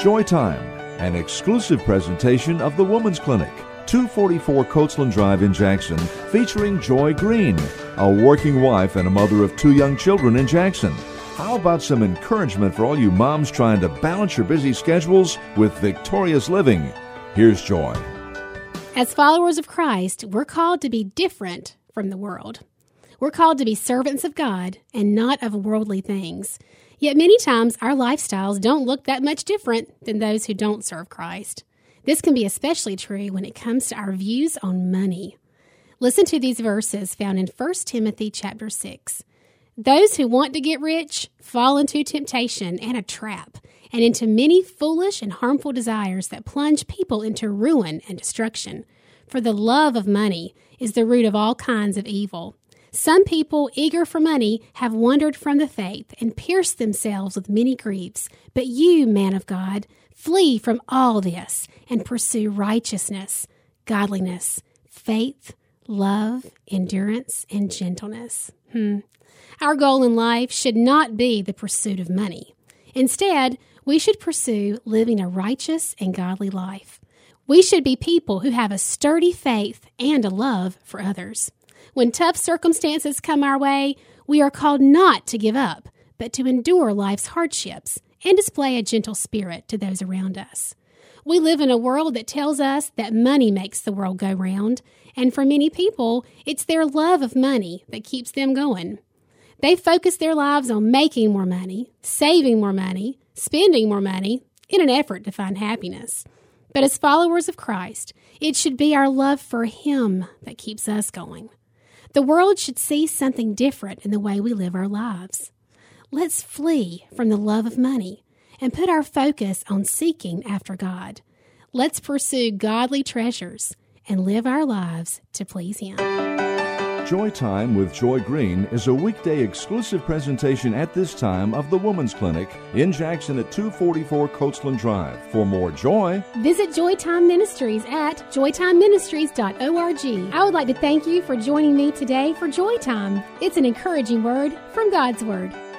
Joy Time, an exclusive presentation of the Women's Clinic, 244 Coachland Drive in Jackson, featuring Joy Green, a working wife and a mother of 2 young children in Jackson. How about some encouragement for all you moms trying to balance your busy schedules with victorious living? Here's Joy. As followers of Christ, we're called to be different from the world. We're called to be servants of God and not of worldly things. Yet many times our lifestyles don't look that much different than those who don't serve Christ. This can be especially true when it comes to our views on money. Listen to these verses found in 1 Timothy chapter 6. Those who want to get rich fall into temptation and a trap, and into many foolish and harmful desires that plunge people into ruin and destruction. For the love of money is the root of all kinds of evil. Some people, eager for money, have wandered from the faith and pierced themselves with many griefs. But you, man of God, flee from all this and pursue righteousness, godliness, faith, love, endurance, and gentleness. Our goal in life should not be the pursuit of money. Instead, we should pursue living a righteous and godly life. We should be people who have a sturdy faith and a love for others. When tough circumstances come our way, we are called not to give up, but to endure life's hardships and display a gentle spirit to those around us. We live in a world that tells us that money makes the world go round, and for many people, it's their love of money that keeps them going. They focus their lives on making more money, saving more money, spending more money in an effort to find happiness. But as followers of Christ, it should be our love for Him that keeps us going. The world should see something different in the way we live our lives. Let's flee from the love of money and put our focus on seeking after God. Let's pursue godly treasures and live our lives to please Him. Joy Time with Joy Green is a weekday exclusive presentation at this time of the Women's Clinic in Jackson at 244 Coachland Drive. For more joy, visit Joy Time Ministries at joytimeministries.org. I would like to thank you for joining me today for Joy Time. It's an encouraging word from God's Word.